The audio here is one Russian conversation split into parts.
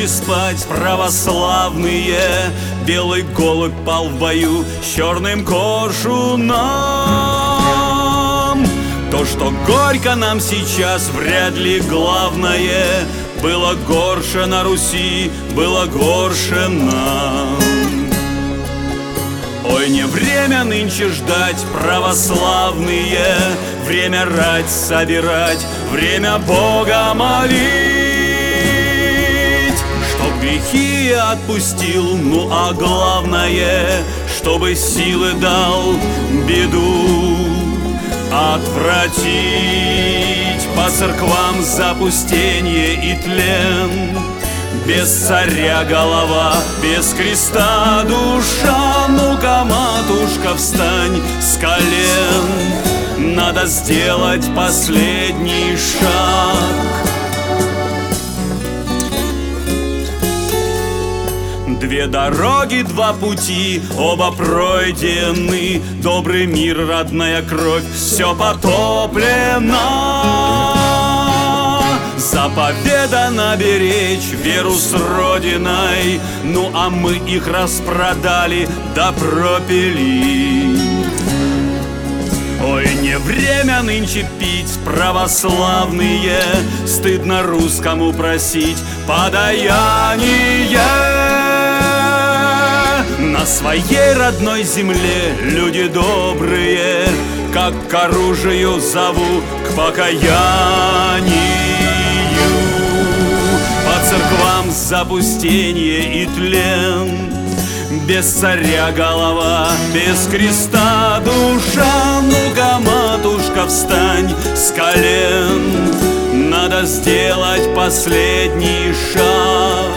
нынче спать, православные. Белый голубь пал в бою с черным коршуном. То, что горько нам сейчас, вряд ли главное. Было горше на Руси, было горше нам. Ой, не время нынче ждать, православные. Время рать собирать, время Бога молить, чтоб грехи отпустил, ну а главное, чтобы силы дал беду отвратить. По церквам запустение и тлен, без царя голова, без креста душа. Ну-ка, матушка, встань с колен, надо сделать последний шаг. Две дороги, два пути, оба пройдены. Добрый мир, родная кровь, все потоплено. Заповедано беречь веру с родиной, ну а мы их распродали да пропили. Ой, не время нынче пить, православные. Стыдно русскому просить подаяние. На своей родной земле люди добрые, как к оружию зову, к покаянию. По церквам запустение и тлен, без царя голова, без креста душа. Ну-ка, матушка, встань с колен, надо сделать последний шаг.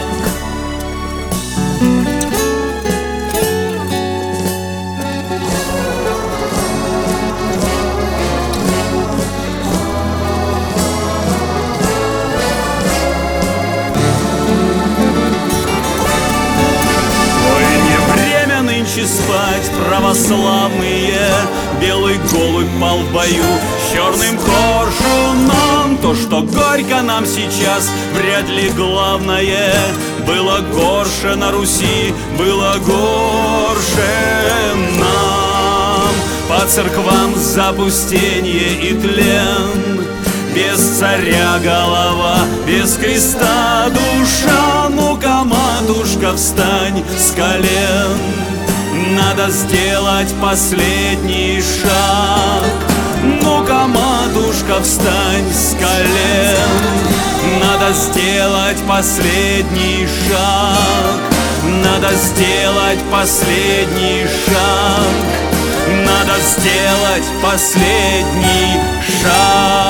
Спать, православные. Белый голубь пал в бою с черным коршуном. То, что горько нам сейчас, вряд ли главное. Было горше на Руси, было горше нам. По церквам запустение и тлен, без царя голова, без креста душа. Ну-ка, матушка, встань с колен, надо сделать последний шаг. Ну-ка, матушка, встань с колен, надо сделать последний шаг. Надо сделать последний шаг. Надо сделать последний шаг.